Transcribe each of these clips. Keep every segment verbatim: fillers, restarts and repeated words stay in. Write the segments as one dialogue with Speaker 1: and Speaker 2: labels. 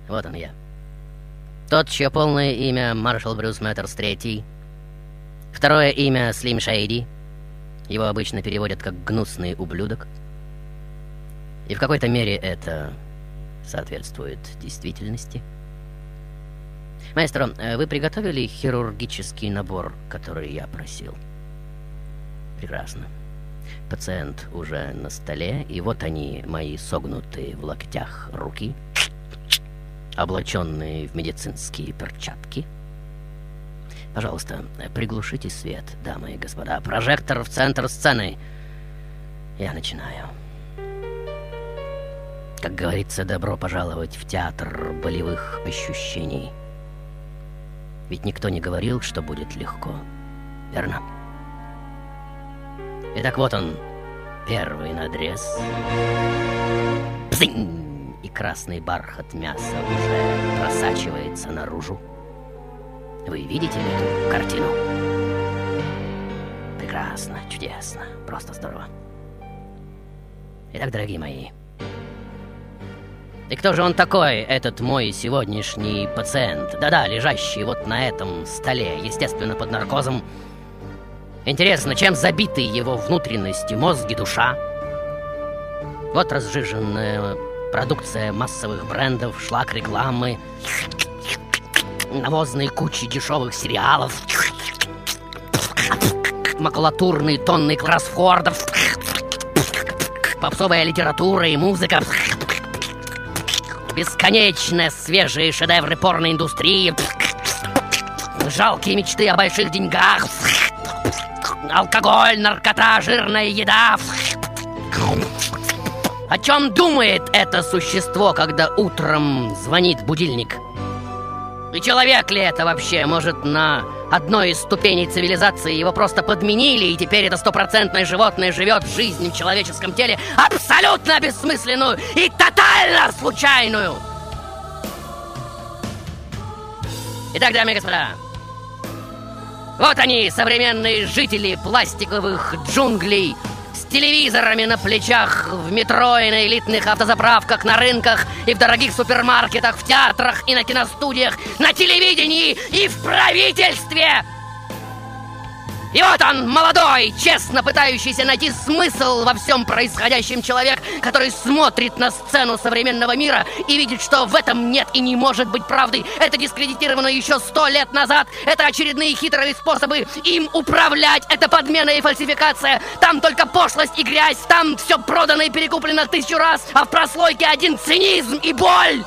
Speaker 1: Вот он я. Тот, чье полное имя Маршал Брюс Мэттерс третий. Второе имя Слим Шейди. Его обычно переводят как «гнусный ублюдок». И в какой-то мере это соответствует действительности. Маэстро, вы приготовили хирургический набор, который я просил? Прекрасно. Пациент уже на столе, и вот они, мои согнутые в локтях руки, облаченные в медицинские перчатки. Пожалуйста, приглушите свет, дамы и господа. Прожектор в центр сцены. Я начинаю. Как говорится, добро пожаловать в театр болевых ощущений. Ведь никто не говорил, что будет легко. Верно? Итак, вот он, первый надрез. Пзинь! И красный бархат мяса уже просачивается наружу. Вы видите эту картину? Прекрасно, чудесно, просто здорово. Итак, дорогие мои, и кто же он такой, этот мой сегодняшний пациент? Да-да, лежащий вот на этом столе, естественно, под наркозом. Интересно, чем забиты его внутренности, мозг и душа? Вот разжиженная продукция массовых брендов, шлак рекламы, навозные кучи дешевых сериалов, макулатурные тонны кроссвордов, попсовая литература и музыка, бесконечно свежие шедевры порноиндустрии, жалкие мечты о больших деньгах, алкоголь, наркота, жирная еда. О чем думает это существо, когда утром звонит будильник? И человек ли это вообще? Может, на одной из ступеней цивилизации его просто подменили, и теперь это стопроцентное животное живет жизнь в человеческом теле абсолютно бессмысленную и тотально случайную? Итак, дамы и господа, вот они, современные жители пластиковых джунглей, с телевизорами на плечах, в метро и на элитных автозаправках, на рынках и в дорогих супермаркетах, в театрах и на киностудиях, на телевидении и в правительстве. И вот он, молодой, честно пытающийся найти смысл во всем происходящем человек, который смотрит на сцену современного мира и видит, что в этом нет и не может быть правды. Это дискредитировано еще сто лет назад. Это очередные хитрые способы им управлять. Это подмена и фальсификация. Там только пошлость и грязь. Там все продано и перекуплено тысячу раз, а в прослойке один цинизм и боль.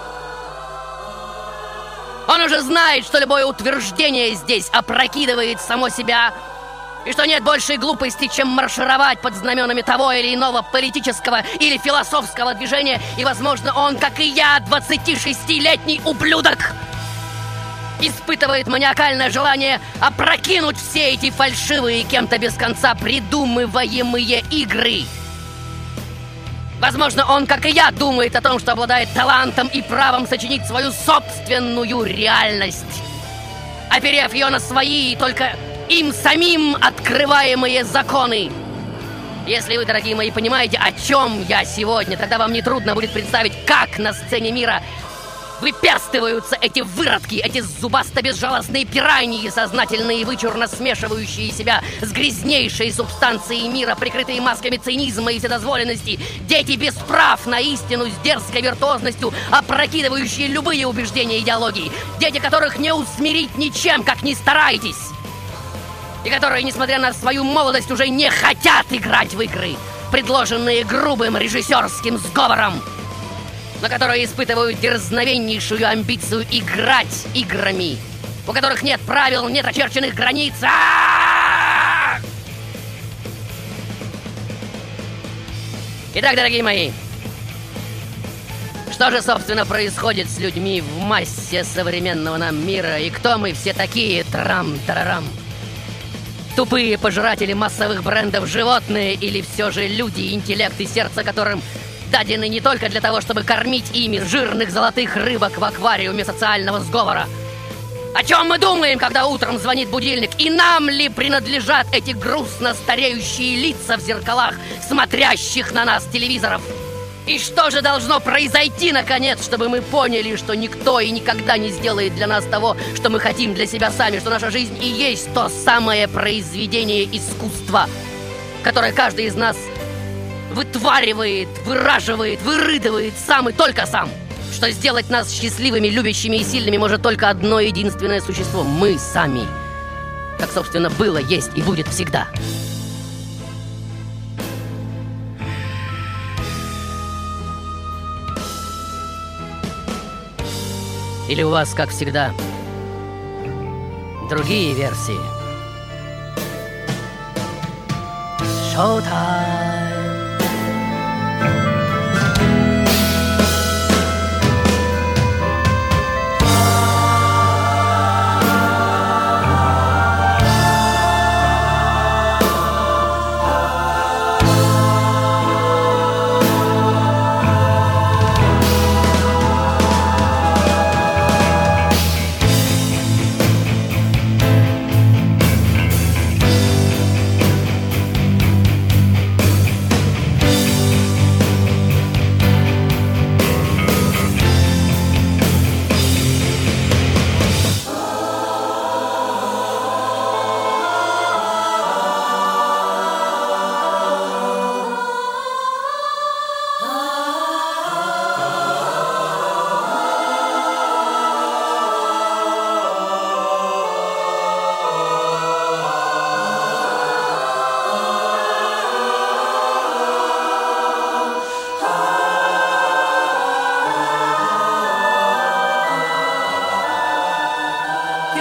Speaker 1: Он уже знает, что любое утверждение здесь опрокидывает само себя, и что нет большей глупости, чем маршировать под знаменами того или иного политического или философского движения. И, возможно, он, как и я, двадцатишестилетний ублюдок, испытывает маниакальное желание опрокинуть все эти фальшивые, кем-то без конца придумываемые игры. Возможно, он, как и я, думает о том, что обладает талантом и правом сочинить свою собственную реальность, оперев ее на свои, только им самим открываемые законы. Если вы, дорогие мои, понимаете, о чем я сегодня, тогда вам нетрудно будет представить, как на сцене мира выперстываются эти выродки, эти зубасто-безжалостные пираньи, сознательные и вычурно смешивающие себя с грязнейшей субстанцией мира, прикрытые масками цинизма и вседозволенности, дети без прав на истину с дерзкой виртуозностью, опрокидывающие любые убеждения и идеологии, дети, которых не усмирить ничем, как ни старайтесь, и которые, несмотря на свою молодость, уже не хотят играть в игры, предложенные грубым режиссерским сговором, но которые испытывают дерзновеннейшую амбицию играть играми, у которых нет правил, нет очерченных границ. А-а-а! Итак, дорогие мои, что же, собственно, происходит с людьми в массе современного нам мира, и кто мы все такие? Трам-тарарам. Тупые пожиратели массовых брендов животные или все же люди, интеллект и сердце которым дадены не только для того, чтобы кормить ими жирных золотых рыбок в аквариуме социального сговора? О чем мы думаем, когда утром звонит будильник? И нам ли принадлежат эти грустно стареющие лица в зеркалах, смотрящих на нас телевизоров? И что же должно произойти, наконец, чтобы мы поняли, что никто и никогда не сделает для нас того, что мы хотим для себя сами, что наша жизнь и есть то самое произведение искусства, которое каждый из нас вытваривает, выраживает, вырыдывает сам и только сам. Что сделать нас счастливыми, любящими и сильными может только одно единственное существо — мы сами. Как, собственно, было, есть и будет всегда. Или у вас, как всегда, другие версии? Шоу-тайм!